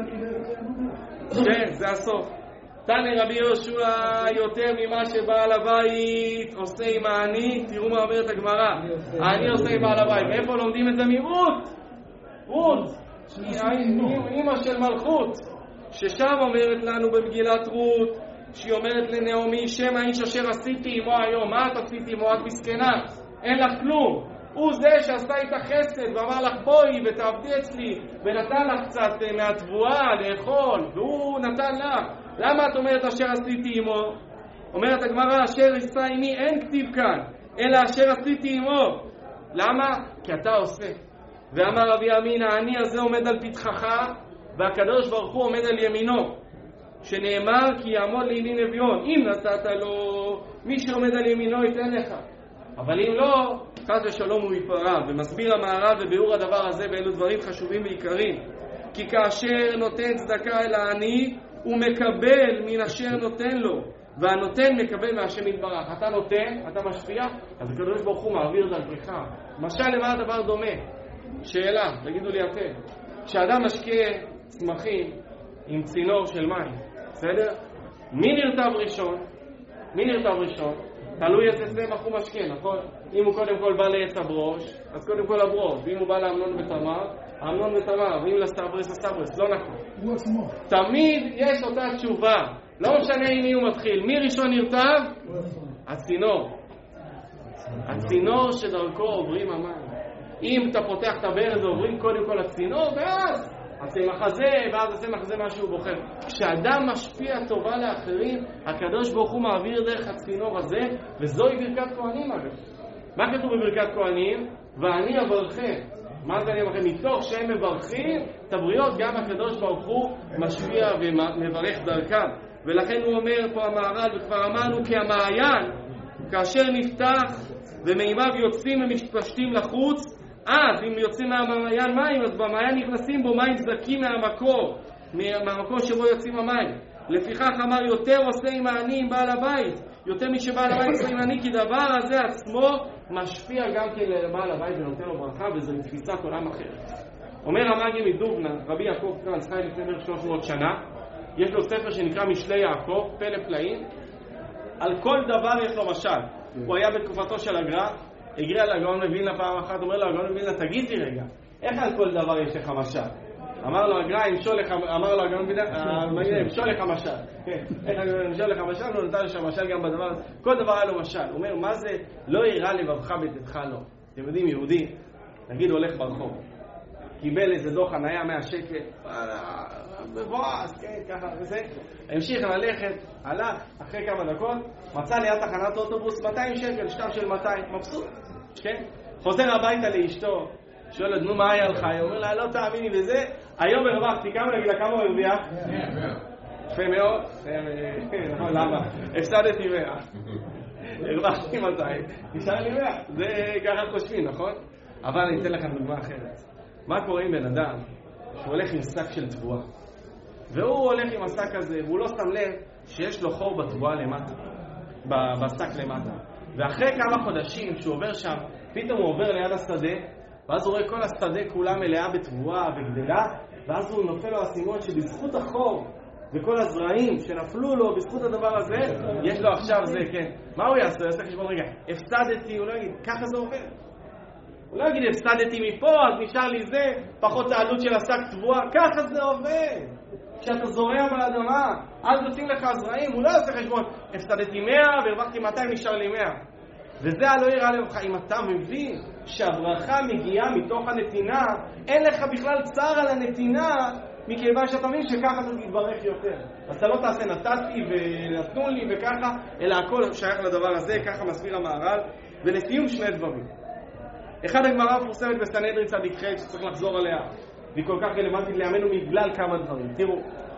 כן, זה הסוף. תנא רבי יהושע, יותר ממה שבעל הבית עושה עם העני, תראו מה אומרת הגמרא. העני עושה עם בעל הבית. מאיפה לומדים את זה? מרות. רות. אמא של מלכות. ששם אומרת לנו במגילת רות, שהיא אומרת לנעמי, שם האיש אשר עשיתי עמו היום. מה את עשיתי עמו? את מסכנה, אין לך כלום. הוא זה שעשה איתה חסד ואמר לך בואי ותעבדי אצלי, ונתן לך קצת מהתבואה לאכול, והוא נתן לך. למה את אומרת אשר עשיתי עמו? אומרת הגמרא, אשר עשה עמי אין כתיב כאן, אלא אשר עשיתי עמו. למה? כי אתה עושה. ואמר רבי אמינא, העני הזה עומד על פתחך, והקדוש ברוך הוא עומד על ימינו, שנאמר כי יעמוד לעיני נביון. אם נתת לו, מי שעומד על ימינו ייתן לך, אבל אם לא, חס ושלום הוא יפרע. ומסביר המהר"ל וביאור הדבר הזה באלו דברים חשובים ועיקריים, כי כאשר נותן צדקה אל העני, הוא מקבל מן אשר נותן לו, והנותן מקבל מהשם יתברך. אתה נותן, אתה משפיע, אז הקדוש ברוך הוא מעביר דרכך. משל למה הדבר דומה? שאלה, תגידו לי אתם. כשאדם משקיע צמחים עם צינור של מים, בסדר? מי נרטב ראשון? מי נרטב ראשון? תלוי איזה צמח הוא משקיע, נכון? אם הוא קודם כל בא לעץ הברוש, אז קודם כל הברוש. ואם הוא בא לאמנון ותמר, אמנון ותמר. ואם לסברס, לסברס. לא נכון. הוא עצמו. תמיד יש אותה תשובה. לא משנה עם מי הוא מתחיל. מי ראשון נרטב? הצינור. הצינור שדרכו עוברים המים. אם אתה פותח את הברז, עוברים קודם כל הצינור, ואז הצמח הזה, ואז הצמח הזה מה שהוא בוחר. כשאדם משפיע טובה לאחרים, הקדוש ברוך הוא מעביר דרך הצינור הזה, וזוהי ברכת כהנים אגב. מה כתוב בברכת כהנים? ואני אברכם. מה זה אני אברכם? מתוך שהם מברכים את הבריות, גם הקדוש ברוך הוא משפיע ומברך דרכם. ולכן הוא אומר פה המהר"ל, וכבר אמרנו כי המעיין, כאשר נפתח ומימיו יוצאים ומתפשטים לחוץ, אז אם יוצאים מהמעיין מים, אז במעיין נכנסים בו מים זקים מהמקור, מהמקור שבו יוצאים המים. לפיכך אמר יותר עושה עם העני עם בעל הבית, יותר משבעל הבית עושה עם העני, כי דבר הזה עצמו משפיע גם כן לבעל הבית ונותן לו ברכה, וזו תפיסת עולם אחרת. אומר המגיד מדובנה, רבי יעקב קרל חי לפני בערך שלוש מאות שנה, יש לו ספר שנקרא משלי יעקב, פלא פלאים, על כל דבר יש לו משל. הוא היה בתקופתו של הגר"א, הגיע לגאון מווילנה פעם אחת, אומר לו, הגאון מווילנה, תגיד לי רגע, איך על כל דבר יש לך משל? אמר לו הגר"א, אמשול לך, אמר לו הגאון מווילנה, אמשול לך משל. איך אני אמשול לך משל? הוא נתן לך משל גם בדבר הזה. כל דבר היה לו משל. הוא אומר, מה זה לא יראה לבבך בתתך לו? אתם יודעים, יהודי, נגיד הולך ברחוב, קיבל איזה דוח חניה מאה שקל, מבואס, כן, ככה וזה, המשיך ללכת, הלך, אחרי כמה דקות, מצא ליד תחנת אוטובוס מאתיים שקל, שטר של מאתיים, מבסוט, כן? חוזר הביתה לאשתו, שואלת, נו מה היה לך? היא אומר לה, לא תאמיני בזה, היום הרווחתי, כמה נגיד לה, כמה הוא הרוויח? יפה מאוד, נכון, למה? הפסדתי מאה, הרווחתי מאתיים, נשאר לי מאה, זה ככה חושבים, נכון? אבל אני אתן לכם דוגמה אחרת. מה קורה עם בן אדם שהוא הולך עם שק של תבואה? והוא הולך עם השק הזה, והוא לא שם לב שיש לו חור בתבואה למטה, בשק למטה. ואחרי כמה חודשים שהוא עובר שם, פתאום הוא עובר ליד השדה, ואז הוא רואה כל השדה כולה מלאה בתבואה וגדלה, ואז הוא נופל לו הסימון שבזכות החור וכל הזרעים שנפלו לו בזכות הדבר הזה, יש לו עכשיו זה, כן. מה הוא יעשה? הוא יעשה חשבון, רגע, הפסדתי, הוא לא יגיד, ככה זה עובר. הוא לא יגיד, הפסדתי מפה, אז נשאר לי זה, פחות העלות של השק תבואה, ככה זה עובד. כשאתה זורע באדמה, אז נותנים לך זרעים, הוא לא יעשה חשבון, הפסדתי מאה והרווחתי מאתיים, נשאר לי מאה. וזה הלא יראה לבך, אם אתה מבין שהברכה מגיעה מתוך הנתינה, אין לך בכלל צער על הנתינה, מכיוון שאתה מבין שככה אתה תתברך יותר. אז אתה לא תעשה נתתי ונתנו לי וככה, אלא הכל שייך לדבר הזה, ככה מסביר המהר"ל. ולסיום שני דברים. אחד, הגמרא המפורסמת בסנהדרין צדיק ח' שצריך לחזור עליה, והיא כל כך רלוונטית לימינו בגלל כמה דברים. תראו,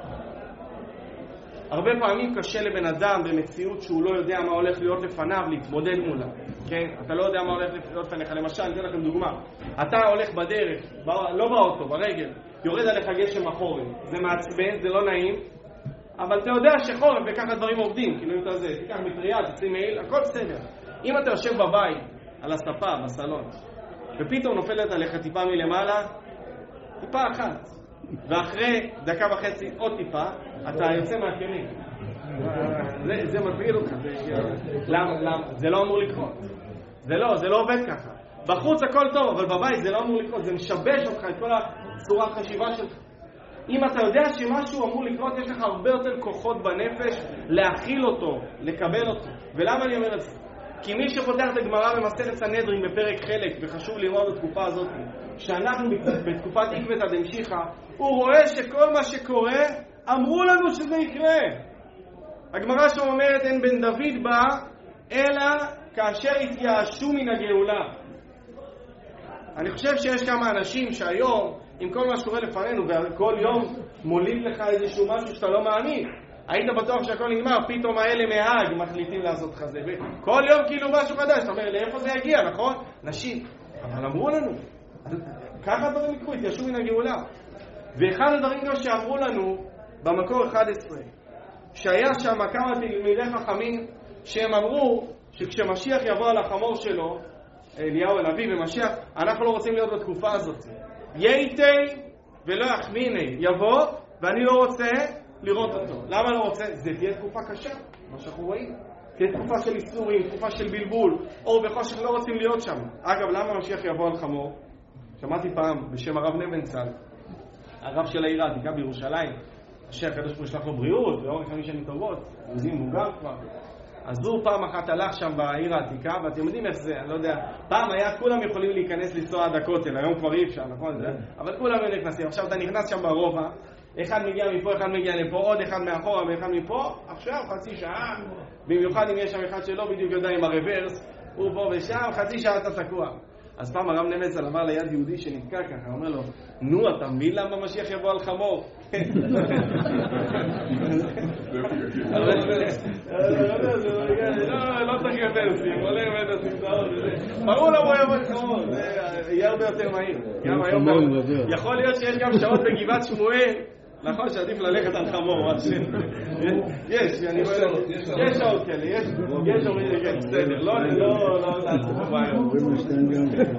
הרבה פעמים קשה לבן אדם במציאות שהוא לא יודע מה הולך להיות לפניו להתמודד מולה. כן? אתה לא יודע מה הולך להיות לפניך. למשל, אני אתן לכם דוגמה. אתה הולך בדרך, לא באוטו, ברגל, יורד עליך גשם החורף. זה מעצבן, זה לא נעים, אבל אתה יודע שחורף וככה דברים עובדים. כאילו אם אתה זה, תיקח מטריה, תציא מעיל, הכל בסדר. אם אתה יושב בבית, על הספה, בסלון, ופתאום נופלת עליך טיפה מלמעלה, טיפה אחת, ואחרי דקה וחצי עוד טיפה, אתה יוצא מהכלים. זה, זה מטריד אותך. למה? למה? זה לא אמור לקרות. זה לא, זה לא עובד ככה. בחוץ הכל טוב, אבל בבית זה לא אמור לקרות. זה משבש אותך את כל הצורה החשיבה שלך. אם אתה יודע שמשהו אמור לקרות, יש לך הרבה יותר כוחות בנפש להכיל אותו, לקבל אותו. ולמה אני אומר את זה? כי מי שפותח את הגמרא במסכת סנהדרין בפרק חלק, וחשוב לראות בתקופה הזאת, שאנחנו בתקופת עקבתא דמשיחא, הוא רואה שכל מה שקורה, אמרו לנו שזה יקרה. הגמרא שאומרת, אין בן דוד בא, אלא כאשר התייאשו מן הגאולה. אני חושב שיש כמה אנשים שהיום, עם כל מה שקורה לפנינו, וכל יום מוליד לך איזשהו משהו שאתה לא מאמין, היית בטוח שהכל נגמר, פתאום האלה מהאג מחליטים לעשות לך זה. כל יום כאילו משהו חדש, אתה אומר, לאיפה זה יגיע, נכון? נשים. אבל אמרו לנו, ככה דברים יקרו, התיישו מן הגאולה. ואחד הדברים גם שאמרו לנו, במקור אחד עשרה, שהיה שם כמה תלמידי חכמים, שהם אמרו שכשמשיח יבוא על החמור שלו, אליהו הנביא ומשיח, אנחנו לא רוצים להיות בתקופה הזאת. ייתי ולא יחמיני, יבוא, ואני לא רוצה לראות אותו. למה לא רוצה? זה תהיה תקופה קשה, מה שאנחנו רואים. תהיה תקופה של איסורים, תקופה של בלבול, או בחושך לא רוצים להיות שם. אגב, למה המשיח יבוא על חמור? שמעתי פעם בשם הרב נבנצל, הרב של העיר העתיקה בירושלים, אשר הקדוש ברוך הוא ישלח לו בריאות, ואורך חמש שנים טובות, יהודי מבוגר כבר. אז הוא פעם אחת הלך שם בעיר העתיקה, ואתם יודעים איך זה, אני לא יודע, פעם היה כולם יכולים להיכנס לנסוע עד הכותל, היום כבר אי אפשר, נכון? אבל כולם היו נכנסים. עכשיו אתה נכנס שם ברובע, אחד מגיע מפה, אחד מגיע לפה, עוד אחד מאחורה ואחד מפה, עכשיו חצי שעה, במיוחד אם יש שם אחד שלא בדיוק יודע עם הרוורס, הוא פה ושם, חצי שעה אתה תקוע. אז פעם הרב נבנצל אמר ליד יהודי שנתקע ככה, אומר לו, נו, אתה מבין למה משיח יבוא על חמור? לא צריך יותר, עולה באמת הסמטאות, ברור למה הוא יבוא על חמור, זה יהיה הרבה יותר מהיר. יכול להיות שיש גם שעות בגבעת שמואל, נכון שעדיף ללכת על חמור, יש, אני רואה, יש שעות כאלה, יש אומרים, כן, בסדר, לא, לא, לא,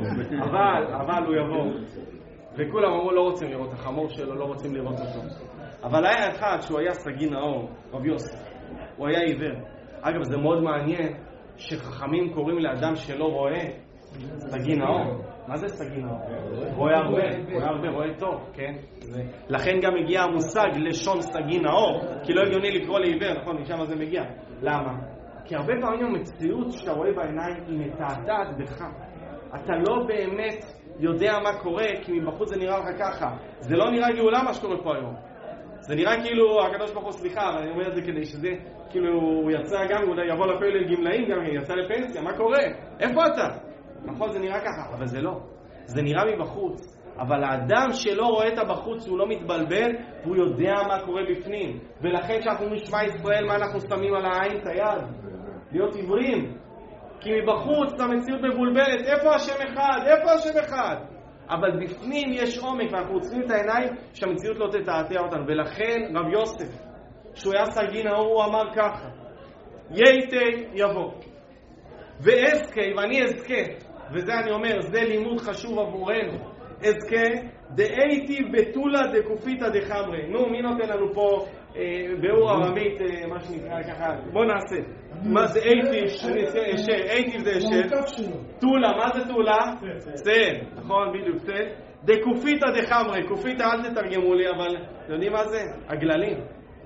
אבל, אבל הוא יבוא, וכולם אמרו לא רוצים לראות את החמור שלו, לא רוצים לראות אותו. אבל היה אחד שהוא היה סגי נאור, רב יוסף. הוא היה עיוור. אגב, זה מאוד מעניין שחכמים קוראים לאדם שלא רואה סגי נאור. מה זה סגי נאור? רואה הרבה, רואה הרבה, רואה טוב, כן? לכן גם הגיע המושג לשון סגי נאור, כי לא הגיוני לקרוא לעיוור, נכון? משם זה מגיע. למה? כי הרבה פעמים המציאות שאתה רואה בעיניים היא מתעתעת בך. אתה לא באמת יודע מה קורה, כי מבחוץ זה נראה לך ככה. זה לא נראה גאולה מה שקורה פה היום. זה נראה כאילו הקדוש ברוך הוא, סליחה, אבל אני אומר את זה כדי שזה, כאילו הוא יצא גם, הוא יבוא לפעיל לגמלאים גם, יצא לפנסיה, מה קורה? איפה אתה? נכון, זה נראה ככה, אבל זה לא. זה נראה מבחוץ. אבל האדם שלא רואה את הבחוץ, הוא לא מתבלבל, הוא יודע מה קורה בפנים. ולכן כשאנחנו נשמע ישראל, מה אנחנו שמים על העין, את היד? להיות עיוורים. כי מבחוץ המציאות מבולבלת, איפה השם אחד? איפה השם אחד? אבל בפנים יש עומק, ואנחנו רוצים את העיניים שהמציאות לא תתעתע אותנו. ולכן רב יוסף, שהוא היה סגי נאור, הוא אמר ככה, ייתי יבוא, ואזכה, ואני אזכה, וזה אני אומר, זה לימוד חשוב עבורנו, אזכה, דאיתי בתולה דקופיתא דחמרי. נו, מי נותן לנו פה אה, באור ארמית, אה, מה שנקרא ככה, בוא נעשה. מה זה אייטיב? אייטיב זה של תולה, מה זה תולה? צל, נכון, בדיוק צל. דקופיתא דחמרי, קופיתא אל תתרגמו לי, אבל יודעים מה זה? הגללים.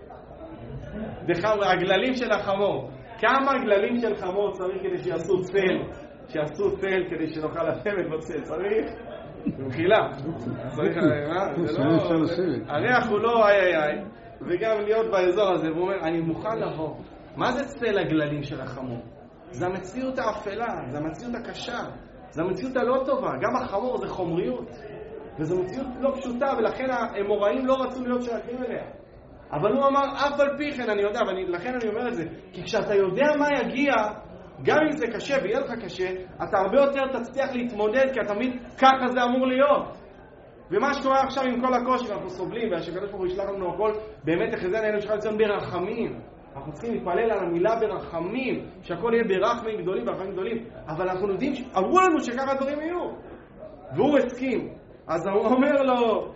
דחמרי, הגללים של החמור. כמה גללים של חמור צריך כדי שיעשו צל? שיעשו צל כדי שנוכל לשבת בצל, צריך? במחילה. צריך, מה? זה לא... הריח הוא לא איי איי איי, וגם להיות באזור הזה, והוא אומר, אני מוכן לבוא. מה זה צל הגללים של החמור? זה המציאות האפלה, זה המציאות הקשה, זה המציאות הלא טובה. גם החמור זה חומריות, וזו מציאות לא פשוטה, ולכן האמוראים לא רצו להיות שייכים אליה. אבל הוא אמר, אף על פי כן, אני יודע, ולכן אני אומר את זה, כי כשאתה יודע מה יגיע, גם אם זה קשה ויהיה לך קשה, אתה הרבה יותר תצליח להתמודד, כי אתה תמיד ככה זה אמור להיות. ומה שקורה עכשיו עם כל הקושי, אנחנו סובלים, והשקדוש ברוך הוא ישלח לנו הכל, באמת אחרי זה נהיינו שלך לציון ברחמים. אנחנו צריכים להתפלל על המילה ברחמים, שהכל יהיה ברחמים גדולים ברחמים גדולים, אבל אנחנו יודעים, אמרו לנו שככה הדברים יהיו. והוא הסכים. אז הוא אומר לו,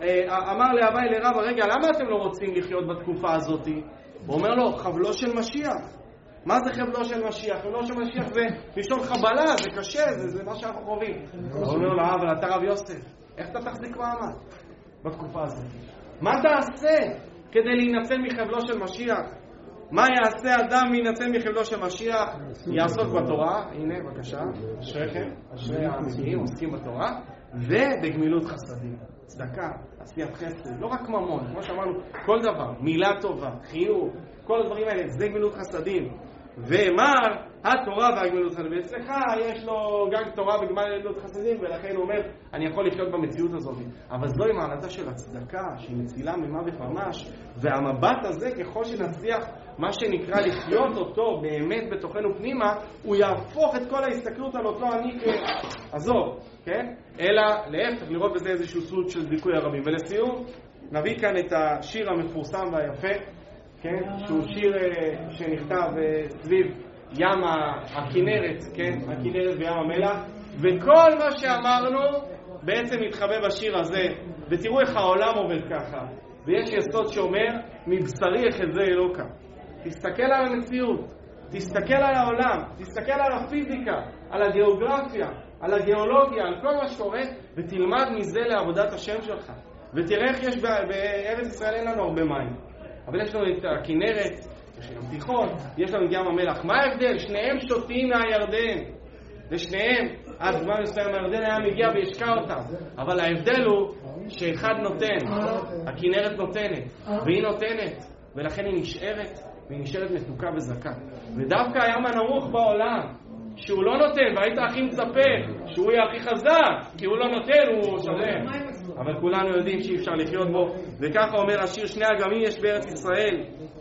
אמר לאביי לרב, רגע, למה אתם לא רוצים לחיות בתקופה הזאת? הוא אומר לו, חבלו של משיח. מה זה חבלו של משיח? חבלו של משיח זה לשון חבלה, זה קשה, זה, זה מה שאנחנו חווים. הוא אומר לו, אבל אתה רב יוסף, איך אתה תחזיק מעמד בתקופה הזאת? מה תעשה כדי להינצל מחבלו של משיח? מה יעשה אדם להינצל מחבלו של משיח? יעסוק בתורה, הנה בבקשה, אשריכם, אשרי האמיתיים עוסקים בתורה, ובגמילות חסדים, צדקה, עשיית חסד, לא רק ממון, כמו שאמרנו, כל דבר, מילה טובה, חיוב, כל הדברים האלה, זה גמילות חסדים. ואמר, התורה והגמילות חסדים, ואצלך יש לו גם תורה וגמילות חסדים, ולכן הוא אומר, אני יכול לחיות במציאות הזאת. אבל זוהי מעלתה של הצדקה, שהיא מצילה ממוות ממש, והמבט הזה, ככל שנצליח מה שנקרא לחיות אותו באמת בתוכנו פנימה, הוא יהפוך את כל ההסתכלות על אותו אני כעזוב, כן? אלא להפך, לראות בזה איזשהו סוג של דיכוי הרבים. ולסיום, נביא כאן את השיר המפורסם והיפה, כן? שהוא שיר שנכתב סביב ים הכנרת, כן? הכנרת וים המלח, וכל מה שאמרנו בעצם מתחבא בשיר הזה. ותראו איך העולם עובד ככה, ויש יסוד שאומר, מבשרי יחזה אלוקה. תסתכל על המציאות, תסתכל על העולם, תסתכל על הפיזיקה, על הגיאוגרפיה, על הגיאולוגיה, על כל מה שקורה, ותלמד מזה לעבודת השם שלך. ותראה איך יש בארץ ישראל, אין לנו הרבה מים, אבל יש לנו את הכנרת, יש לנו תיכון, יש לנו ים המלח. מה ההבדל? שניהם שותים מהירדן, ושניהם עד זמן מסוים הירדן היה מגיע וישקע אותם, אבל ההבדל הוא שאחד נותן, הכנרת נותנת, והיא נותנת, ולכן היא נשארת, והיא נשארת מתוקה וזכה. ודווקא הים הנמוך בעולם, שהוא לא נותן, והיית הכי מצפה שהוא יהיה הכי חזק, כי הוא לא נותן, הוא שווה. אבל כולנו יודעים שאי אפשר לחיות בו, וככה אומר השיר, שני אגמים יש בארץ ישראל,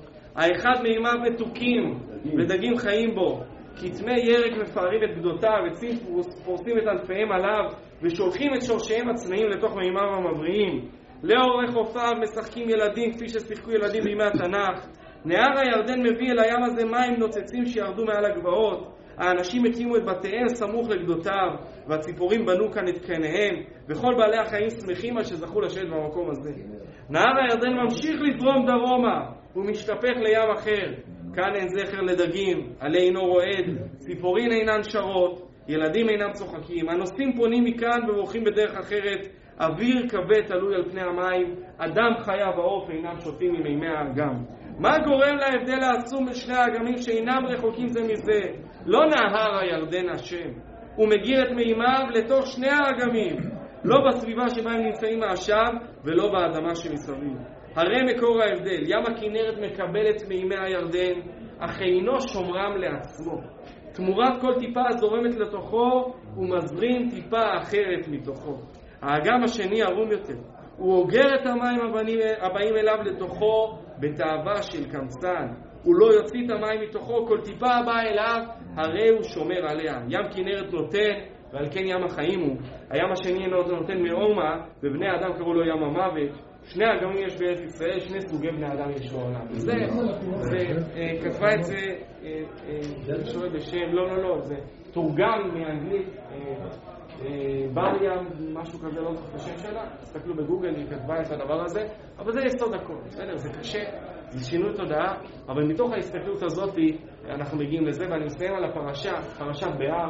האחד מימיו מתוקים ודגים חיים בו, כתמי ירק מפארים את גדותיו, עצים פורסים את ענפיהם עליו, ושולחים את שורשיהם הצמאים לתוך מימיו המבריאים. לאורך חופיו משחקים ילדים כפי ששיחקו ילדים בימי התנ"ך. נהר הירדן מביא אל הים הזה מים נוצצים שירדו מעל הגבעות. האנשים הקימו את בתיהם סמוך לגדותיו, והציפורים בנו כאן את קניהם, וכל בעלי החיים שמחים על שזכו לשבת במקום הזה. נהר הירדן ממשיך לזרום דרומה, הוא משתפך לים אחר. כאן אין זכר לדגים, עלי אינו רועד, ציפורין אינן שרות, ילדים אינם צוחקים. הנוסעים פונים מכאן ובורחים בדרך אחרת, אוויר כבד תלוי על פני המים, אדם חיה ועוף אינם שותים ממימי האגם. מה גורם להבדל העצום בשני האגמים שאינם רחוקים זה מזה? לא נהר הירדן השם, הוא מגיר את מימיו לתוך שני האגמים, לא בסביבה שבה הם נמצאים עכשיו ולא באדמה שמסביב. הרי מקור ההבדל, ים הכנרת מקבל את מימי הירדן, אך אינו שומרם לעצמו. תמורת כל טיפה זורמת לתוכו ומזרים טיפה אחרת מתוכו. האגם השני ערום יותר, הוא אוגר את המים הבאים, הבאים אליו לתוכו בתאווה של קמצן. הוא לא יוציא את המים מתוכו, כל טיפה הבאה אליו, הרי הוא שומר עליה. ים כנרת נותן, ועל כן ים החיים הוא. הים השני נותן מאומה, ובני האדם קראו לו ים המוות. שני אגמים יש בארץ ישראל, שני סוגי בני אדם יש בעולם. זה, זה, כתבה את זה, זה שואל בשם, לא, לא, לא, זה תורגם מאנגלית, בריה, משהו כזה, לא זוכר את השם שלה, תסתכלו בגוגל, היא כתבה את הדבר הזה, אבל זה יסוד הכל, בסדר, זה קשה, זה שינוי תודעה, אבל מתוך ההסתכלות הזאת אנחנו מגיעים לזה, ואני מסיים על הפרשה, פרשת בהר.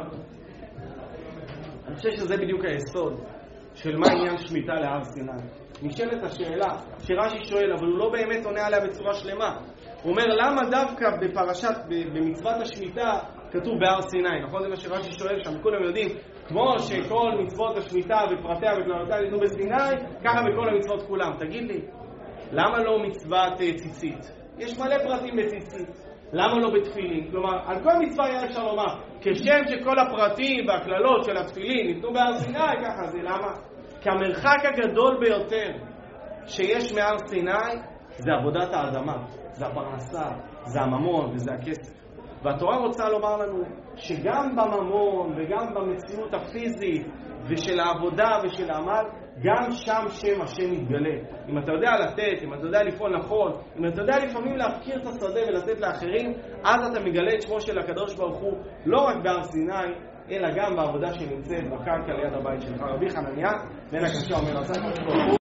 אני חושב שזה בדיוק היסוד של מה עניין שמיטה להר סיני. נשאלת השאלה שרש"י שואל, אבל הוא לא באמת עונה עליה בצורה שלמה. הוא אומר, למה דווקא בפרשת, במצוות השמיטה, כתוב בהר סיני? נכון? זה מה שרש"י שואל שם, כולם יודעים, כמו שכל מצוות השמיטה ופרטיה וכללותיה ניתנו בסיני, ככה בכל המצוות כולם. תגיד לי, למה לא מצוות ציצית? יש מלא פרטים בציצית. למה לא בתפילין? כלומר, על כל מצווה היה אפשר לומר, כשם שכל הפרטים והכללות של התפילין ניתנו בהר סיני, ככה זה. למה? כי המרחק הגדול ביותר שיש מהר סיני זה עבודת האדמה, זה הפרנסה, זה הממון וזה הכסף. והתורה רוצה לומר לנו שגם בממון וגם במציאות הפיזית ושל העבודה ושל העמל, גם שם שם השם מתגלה. אם אתה יודע לתת, אם אתה יודע לפעול נכון, אם אתה יודע לפעמים להפקיר את השדה ולתת לאחרים, אז אתה מגלה את שמו של הקדוש ברוך הוא לא רק בהר סיני, אלא גם בעבודה שנמצאת בקרקע ליד הבית שלך. רבי חנניה בן הקשה אומר,